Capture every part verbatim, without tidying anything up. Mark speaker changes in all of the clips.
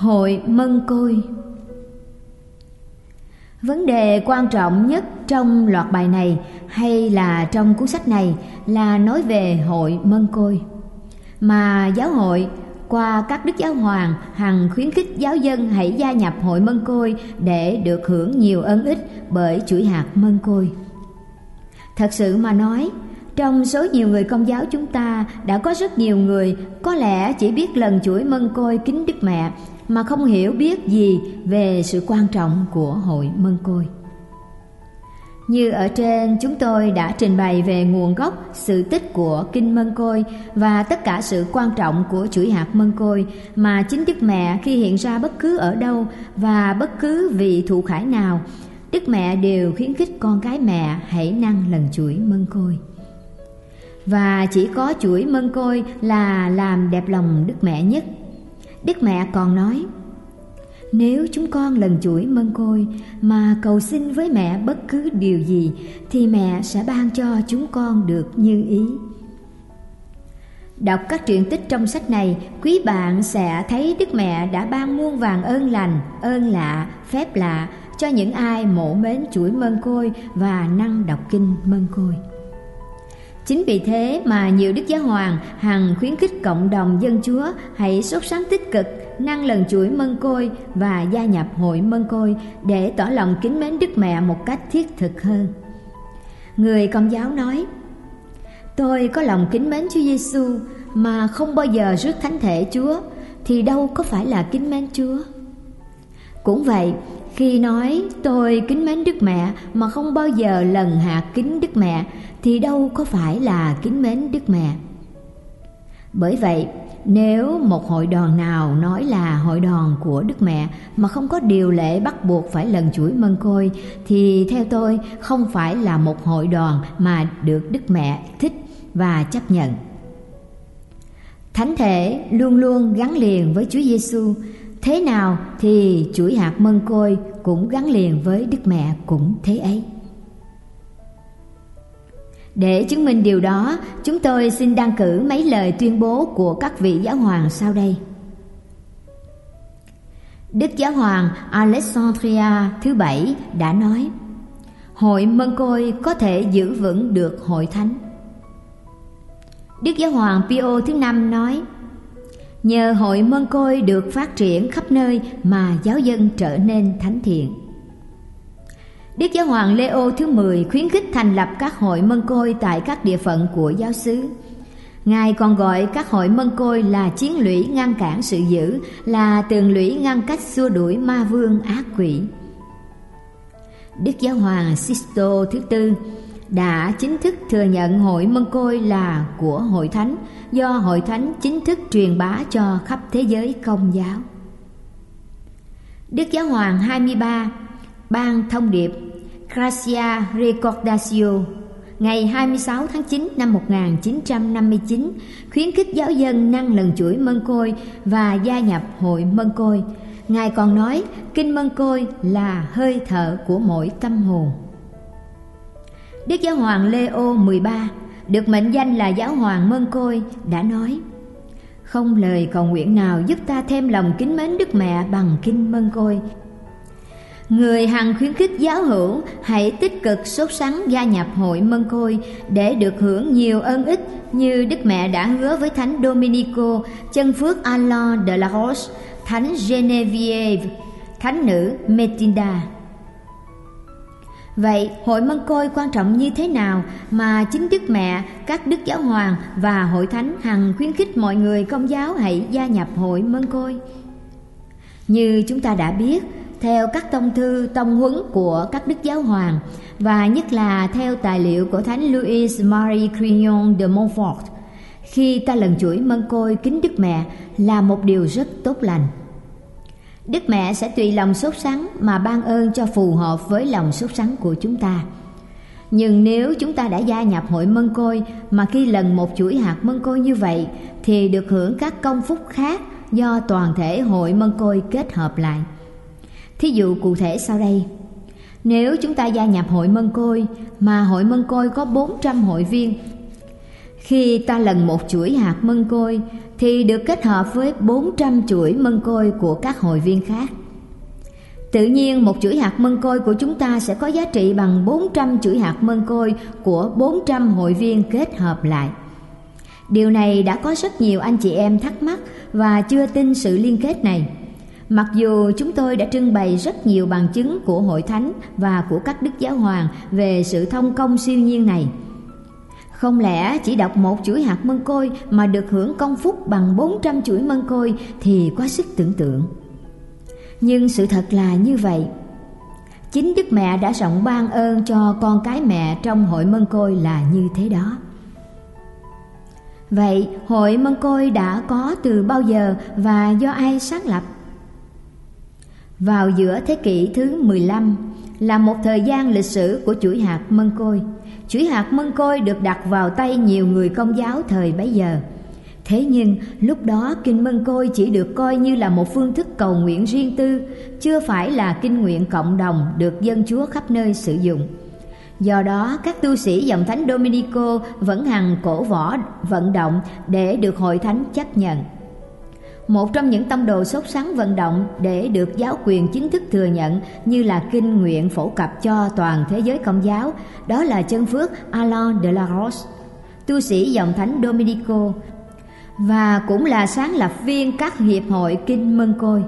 Speaker 1: Hội Mân Côi. Vấn đề quan trọng nhất trong loạt bài này hay là trong cuốn sách này là nói về Hội Mân Côi, mà giáo hội qua các đức giáo hoàng hằng khuyến khích giáo dân hãy gia nhập Hội Mân Côi để được hưởng nhiều ân ích bởi chuỗi hạt Mân Côi. Thật sự mà nói, trong số nhiều người Công giáo chúng ta đã có rất nhiều người có lẽ chỉ biết lần chuỗi Mân Côi kính Đức Mẹ mà không hiểu biết gì về sự quan trọng của Hội Mân Côi. Như ở trên, chúng tôi đã trình bày về nguồn gốc, sự tích của Kinh Mân Côi và tất cả sự quan trọng của chuỗi hạt Mân Côi mà chính Đức Mẹ khi hiện ra bất cứ ở đâu và bất cứ vị thụ khải nào, Đức Mẹ đều khuyến khích con cái mẹ hãy năn lần chuỗi Mân Côi. Và chỉ có chuỗi Mân Côi là làm đẹp lòng Đức Mẹ nhất. Đức Mẹ còn nói: nếu chúng con lần chuỗi Mân Côi mà cầu xin với mẹ bất cứ điều gì thì mẹ sẽ ban cho chúng con được như ý. Đọc các truyện tích trong sách này, quý bạn sẽ thấy Đức Mẹ đã ban muôn vàn ơn lành, ơn lạ, phép lạ cho những ai mộ mến chuỗi Mân Côi và năng đọc kinh Mân Côi. Chính vì thế mà nhiều đức giáo hoàng hằng khuyến khích cộng đồng dân Chúa hãy sốt sắng tích cực năng lần chuỗi Mân Côi và gia nhập Hội Mân Côi để tỏ lòng kính mến Đức Mẹ một cách thiết thực hơn. Người Công giáo nói: tôi có lòng kính mến Chúa Giêsu mà không bao giờ rước thánh thể Chúa thì đâu có phải là kính mến Chúa. Cũng vậy, khi nói tôi kính mến Đức Mẹ mà không bao giờ lần hạt kính Đức Mẹ thì đâu có phải là kính mến Đức Mẹ. Bởi vậy, nếu một hội đoàn nào nói là hội đoàn của Đức Mẹ mà không có điều lệ bắt buộc phải lần chuỗi Mân Côi thì theo tôi không phải là một hội đoàn mà được Đức Mẹ thích và chấp nhận. Thánh thể luôn luôn gắn liền với Chúa Giêsu, thế nào thì chuỗi hạt Mân Côi cũng gắn liền với Đức Mẹ cũng thế ấy. Để chứng minh điều đó, chúng tôi xin đăng cử mấy lời tuyên bố của các vị giáo hoàng sau đây. Đức Giáo hoàng Alexandria thứ bảy đã nói: Hội Mân Côi có thể giữ vững được hội thánh. Đức Giáo hoàng Pio thứ năm nói: nhờ Hội Mân Côi được phát triển khắp nơi mà giáo dân trở nên thánh thiện. Đức Giáo hoàng Leo thứ mười khuyến khích thành lập các hội Mân Côi tại các địa phận của giáo xứ. Ngài còn gọi các hội Mân Côi là chiến lũy ngăn cản sự dữ, là tường lũy ngăn cách xua đuổi ma vương ác quỷ. Đức Giáo hoàng Sisto thứ tư đã chính thức thừa nhận hội Mân Côi là của hội thánh, do hội thánh chính thức truyền bá cho khắp thế giới Công giáo. Đức Giáo hoàng hai mươi ba ban thông điệp Gracia Recordatio ngày hai mươi sáu tháng chín năm một nghìn chín trăm năm mươi chín khuyến khích giáo dân năng lần chuỗi Mân Côi và gia nhập Hội Mân Côi. Ngài còn nói Kinh Mân Côi là hơi thở của mỗi tâm hồn. Đức Giáo hoàng Leo mười ba được mệnh danh là Giáo hoàng Mân Côi đã nói: không lời cầu nguyện nào giúp ta thêm lòng kính mến Đức Mẹ bằng Kinh Mân Côi. Người hằng khuyến khích giáo hữu hãy tích cực sốt sắng gia nhập Hội Mân Côi để được hưởng nhiều ân ích như Đức Mẹ đã hứa với Thánh Domenico, chân phước Alain de la Roche, Thánh Geneviève, Thánh nữ Metinda. Vậy Hội Mân Côi quan trọng như thế nào mà chính Đức Mẹ, các đức giáo hoàng và hội thánh hằng khuyến khích mọi người Công giáo hãy gia nhập Hội Mân Côi? Như chúng ta đã biết, theo các tông thư tông huấn của các đức giáo hoàng và nhất là theo tài liệu của Thánh Louis Marie Grignon de Montfort, khi ta lần chuỗi Mân Côi kính Đức Mẹ là một điều rất tốt lành. Đức Mẹ sẽ tùy lòng sốt sắng mà ban ơn cho phù hợp với lòng sốt sắng của chúng ta. Nhưng nếu chúng ta đã gia nhập Hội Mân Côi mà khi lần một chuỗi hạt Mân Côi như vậy thì được hưởng các công phúc khác do toàn thể Hội Mân Côi kết hợp lại. Thí dụ cụ thể sau đây: nếu chúng ta gia nhập Hội Mân Côi mà Hội Mân Côi có bốn trăm hội viên, Khi ta lần một chuỗi hạt mân côi thì được kết hợp với bốn trăm chuỗi mân côi của các hội viên khác. Tự nhiên một chuỗi hạt mân côi của chúng ta sẽ có giá trị bằng bốn trăm chuỗi hạt mân côi của bốn trăm hội viên kết hợp lại. Điều này đã có rất nhiều anh chị em thắc mắc và chưa tin sự liên kết này. Mặc dù chúng tôi đã trưng bày rất nhiều bằng chứng của Hội Thánh và của các Đức Giáo Hoàng về sự thông công siêu nhiên này. Không lẽ chỉ đọc một chuỗi hạt mân côi mà được hưởng công phúc bằng bốn trăm chuỗi mân côi thì quá sức tưởng tượng. Nhưng sự thật là như vậy. Chính Đức Mẹ đã rộng ban ơn cho con cái mẹ trong hội mân côi là như thế đó. Vậy hội mân côi đã có từ bao giờ và do ai sáng lập? Vào giữa thế kỷ thứ mười lăm là một thời gian lịch sử của chuỗi hạt mân côi. Chuỗi hạt mân côi được đặt vào tay nhiều người Công giáo thời bấy giờ. Thế nhưng lúc đó kinh mân côi chỉ được coi như là một phương thức cầu nguyện riêng tư, chưa phải là kinh nguyện cộng đồng được dân Chúa khắp nơi sử dụng. Do đó các tu sĩ dòng thánh Dominico vẫn hằng cổ võ vận động để được hội thánh chấp nhận. Một trong những tông đồ sốt sắng vận động để được giáo quyền chính thức thừa nhận như là kinh nguyện phổ cập cho toàn thế giới Công giáo, đó là chân phước Alain de la Roche, tu sĩ dòng thánh Dominico, và cũng là sáng lập viên các hiệp hội kinh mân côi.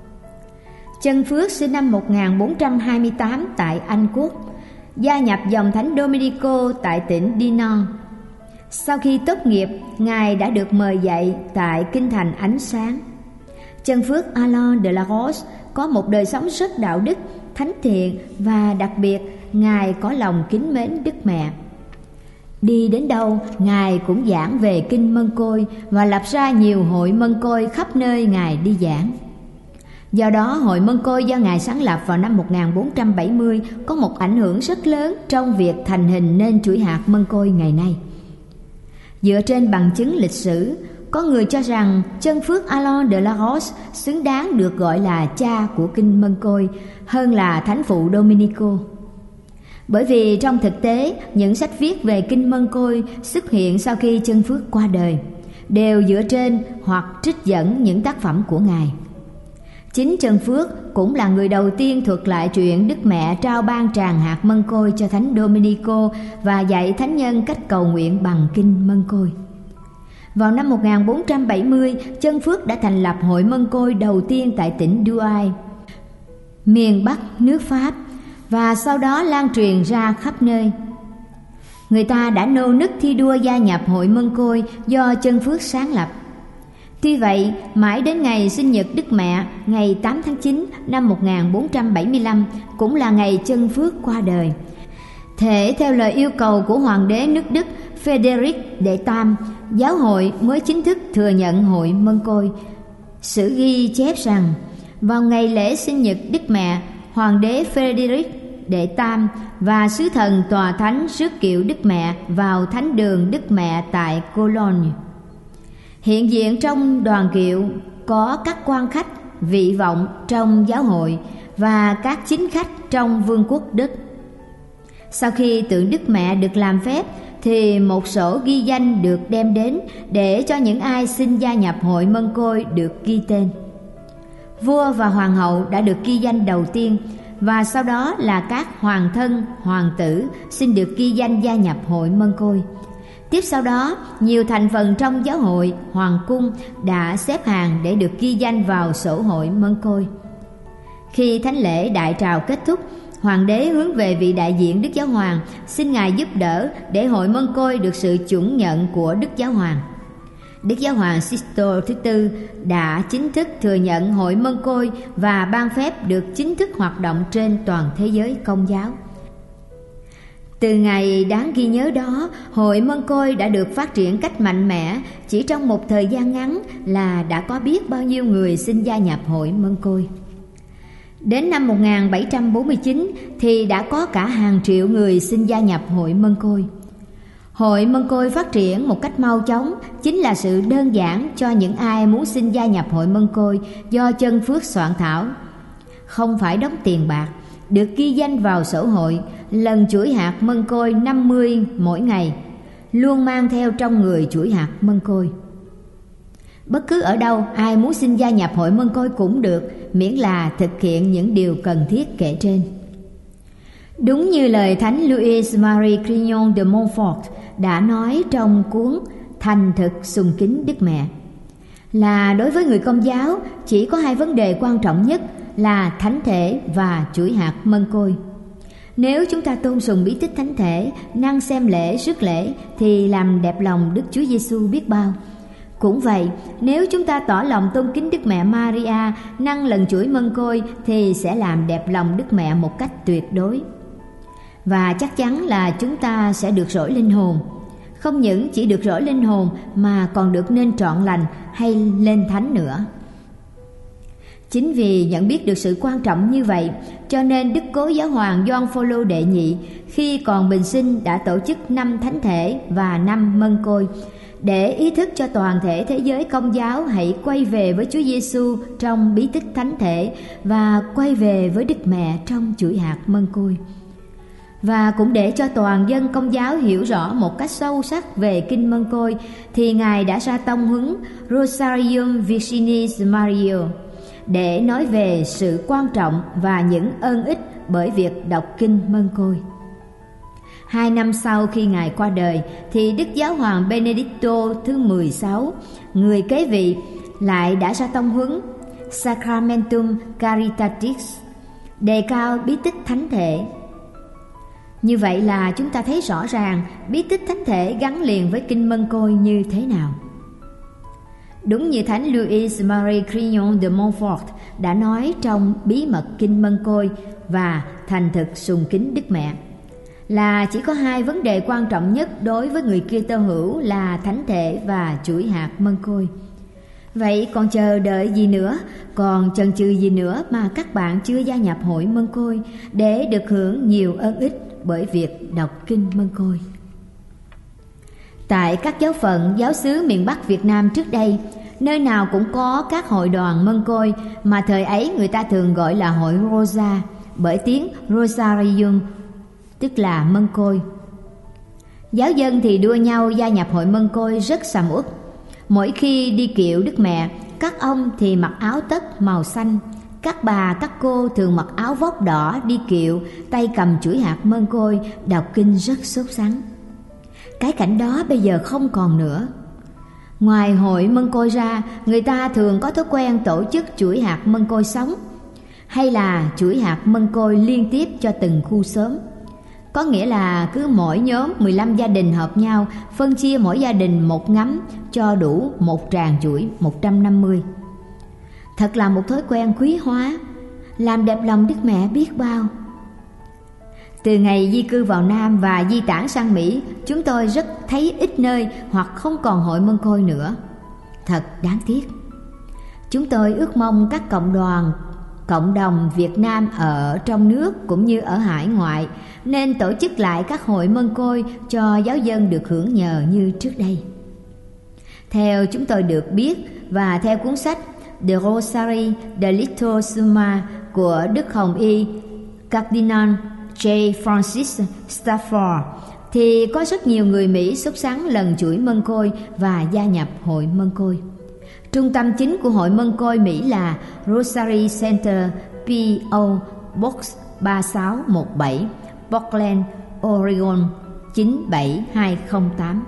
Speaker 1: Chân phước sinh năm một nghìn bốn trăm hai mươi tám tại Anh Quốc, gia nhập dòng thánh Dominico tại tỉnh Dinan. Sau khi tốt nghiệp, Ngài đã được mời dạy tại Kinh thành Ánh Sáng. Chân phước Alain de la Roche có một đời sống rất đạo đức, thánh thiện và đặc biệt Ngài có lòng kính mến Đức Mẹ. Đi đến đâu, Ngài cũng giảng về kinh mân côi và lập ra nhiều hội mân côi khắp nơi Ngài đi giảng. Do đó, hội mân côi do Ngài sáng lập vào năm một nghìn bốn trăm bảy mươi có một ảnh hưởng rất lớn trong việc thành hình nên chuỗi hạt mân côi ngày nay. Dựa trên bằng chứng lịch sử, có người cho rằng chân phước Alain de la Roche xứng đáng được gọi là cha của kinh mân côi hơn là thánh phụ Dominico. Bởi vì trong thực tế, những sách viết về kinh mân côi xuất hiện sau khi chân phước qua đời, đều dựa trên hoặc trích dẫn những tác phẩm của Ngài. Chính chân phước cũng là người đầu tiên thuật lại chuyện Đức Mẹ trao ban tràng hạt mân côi cho thánh Dominico và dạy thánh nhân cách cầu nguyện bằng kinh mân côi. Vào năm một nghìn bốn trăm bảy mươi, chân phước đã thành lập hội mân côi đầu tiên tại tỉnh Douai, miền Bắc nước Pháp, và sau đó lan truyền ra khắp nơi. Người ta đã nô nức thi đua gia nhập hội mân côi do chân phước sáng lập. Tuy vậy, mãi đến ngày sinh nhật Đức Mẹ, ngày tám tháng chín năm một nghìn bốn trăm bảy mươi lăm, cũng là ngày chân phước qua đời, thể theo lời yêu cầu của Hoàng đế nước Đức Frederick đệ Tam, giáo hội mới chính thức thừa nhận hội mân côi. Sử ghi chép rằng, vào ngày lễ sinh nhật Đức Mẹ, Hoàng đế Frederick đệ Tam và sứ thần tòa thánh rước kiệu Đức Mẹ vào thánh đường Đức Mẹ tại Cologne. Hiện diện trong đoàn kiệu có các quan khách, vị vọng trong giáo hội và các chính khách trong vương quốc Đức. Sau khi tượng Đức Mẹ được làm phép thì một sổ ghi danh được đem đến để cho những ai xin gia nhập hội mân côi được ghi tên. Vua và hoàng hậu đã được ghi danh đầu tiên, và sau đó là các hoàng thân, hoàng tử xin được ghi danh gia nhập hội mân côi. Tiếp sau đó, nhiều thành phần trong giáo hội, hoàng cung đã xếp hàng để được ghi danh vào sổ hội mân côi. Khi thánh lễ đại trào kết thúc, hoàng đế hướng về vị đại diện Đức Giáo Hoàng, xin Ngài giúp đỡ để hội mân côi được sự chuẩn nhận của Đức Giáo Hoàng. Đức Giáo Hoàng Sixto thứ tư đã chính thức thừa nhận hội mân côi và ban phép được chính thức hoạt động trên toàn thế giới Công giáo. Từ ngày đáng ghi nhớ đó, hội mân côi đã được phát triển cách mạnh mẽ. Chỉ trong một thời gian ngắn là đã có biết bao nhiêu người xin gia nhập hội mân côi. Đến năm một nghìn bảy trăm bốn mươi chín thì đã có cả hàng triệu người xin gia nhập hội mân côi. Hội mân côi phát triển một cách mau chóng chính là sự đơn giản cho những ai muốn xin gia nhập hội mân côi do chân phước soạn thảo. Không phải đóng tiền bạc, được ghi danh vào sổ hội, lần chuỗi hạt mân côi năm mươi mỗi ngày. luôn mang theo trong người chuỗi hạt mân côi. Bất cứ ở đâu, ai muốn xin gia nhập hội mân côi cũng được, miễn là thực hiện những điều cần thiết kể trên. Đúng như lời Thánh Louis Marie Grignon de Montfort đã nói trong cuốn Thành thực sùng kính Đức Mẹ, là đối với người Công giáo chỉ có hai vấn đề quan trọng nhất là thánh thể và chuỗi hạt mân côi. Nếu chúng ta tôn sùng bí tích thánh thể, năng xem lễ rước lễ thì làm đẹp lòng Đức Chúa Giêsu biết bao. Cũng vậy, nếu chúng ta tỏ lòng tôn kính Đức Mẹ Maria, năng lần chuỗi mân côi thì sẽ làm đẹp lòng Đức Mẹ một cách tuyệt đối. Và chắc chắn là chúng ta sẽ được rỗi linh hồn. Không những chỉ được rỗi linh hồn mà còn được nên trọn lành hay lên thánh nữa. Chính vì nhận biết được sự quan trọng như vậy, cho nên Đức Cố Giáo hoàng Gioan Phaolô đệ nhị khi còn bình sinh đã tổ chức năm thánh thể và năm mân côi, để ý thức cho toàn thể thế giới Công giáo hãy quay về với Chúa Giêsu trong bí tích thánh thể và quay về với Đức Mẹ trong chuỗi hạt mân côi. Và cũng để cho toàn dân Công giáo hiểu rõ một cách sâu sắc về kinh mân côi, thì Ngài đã ra tông huấn Rosarium Virginis Mario để nói về sự quan trọng và những ơn ích bởi việc đọc kinh mân côi. Hai năm sau khi Ngài qua đời thì Đức Giáo hoàng Benedicto thứ mười sáu, người kế vị, lại đã ra tông huấn Sacramentum Caritatis, đề cao bí tích thánh thể. Như vậy là chúng ta thấy rõ ràng bí tích thánh thể gắn liền với kinh mân côi như thế nào. Đúng như Thánh Louis Marie Grignon de Montfort đã nói trong Bí mật kinh mân côi và Thành thực sùng kính Đức Mẹ, là chỉ có hai vấn đề quan trọng nhất đối với người Kitô hữu là thánh thể và chuỗi hạt mân côi. Vậy còn chờ đợi gì nữa, còn chần chừ gì nữa mà các bạn chưa gia nhập hội mân côi để được hưởng nhiều ơn ích bởi việc đọc kinh mân côi? Tại các giáo phận giáo xứ miền Bắc Việt Nam trước đây, nơi nào cũng có các hội đoàn mân côi mà thời ấy người ta thường gọi là hội Rosa, bởi tiếng Rosarium, tức là mân côi. Giáo dân thì đua nhau gia nhập hội mân côi rất sầm uất. Mỗi khi đi kiệu Đức Mẹ, các ông thì mặc áo tất màu xanh, các bà các cô thường mặc áo vóc đỏ đi kiệu, tay cầm chuỗi hạt mân côi, đọc kinh rất sốt sắng. Cái cảnh đó bây giờ không còn nữa. Ngoài hội mân côi ra, người ta thường có thói quen tổ chức chuỗi hạt mân côi sống, hay là chuỗi hạt mân côi liên tiếp cho từng khu xóm. Có nghĩa là cứ mỗi nhóm mười lăm gia đình hợp nhau, phân chia mỗi gia đình một ngắm cho đủ một tràng chuỗi một trăm năm mươi. Thật là một thói quen quý hóa, làm đẹp lòng Đức Mẹ biết bao. Từ ngày di cư vào Nam và di tản sang Mỹ, chúng tôi rất thấy ít nơi hoặc không còn hội mân côi nữa. Thật đáng tiếc. Chúng tôi ước mong các cộng đoàn, cộng đồng Việt Nam ở trong nước cũng như ở hải ngoại nên tổ chức lại các hội mân côi cho giáo dân được hưởng nhờ như trước đây. Theo chúng tôi được biết và theo cuốn sách The Rosary de Littosuma của Đức Hồng Y Cardinal J. Francis Stafford, thì có rất nhiều người Mỹ sốt sắng lần chuỗi mân côi và gia nhập hội mân côi. Trung tâm chính của hội mân côi Mỹ là Rosary Center P O Box ba sáu một bảy, Portland, Oregon chín bảy hai không tám.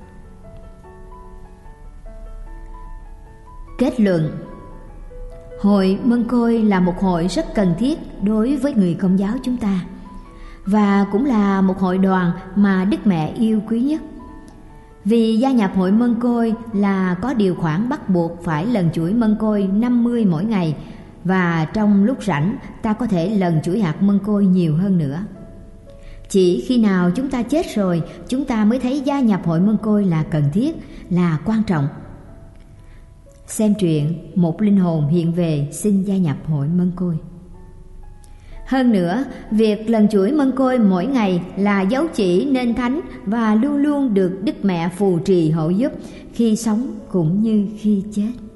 Speaker 1: Kết luận: hội mân côi là một hội rất cần thiết đối với người Công giáo chúng ta, và cũng là một hội đoàn mà Đức Mẹ yêu quý nhất. Vì gia nhập hội mân côi là có điều khoản bắt buộc phải lần chuỗi mân côi năm mươi mỗi ngày, và trong lúc rảnh ta có thể lần chuỗi hạt mân côi nhiều hơn nữa. Chỉ khi nào chúng ta chết rồi, chúng ta mới thấy gia nhập hội mân côi là cần thiết, là quan trọng. Xem truyện Một linh hồn hiện về xin gia nhập hội mân côi. Hơn nữa, việc lần chuỗi mân côi mỗi ngày là dấu chỉ nên thánh và luôn luôn được Đức Mẹ phù trì hộ giúp khi sống cũng như khi chết.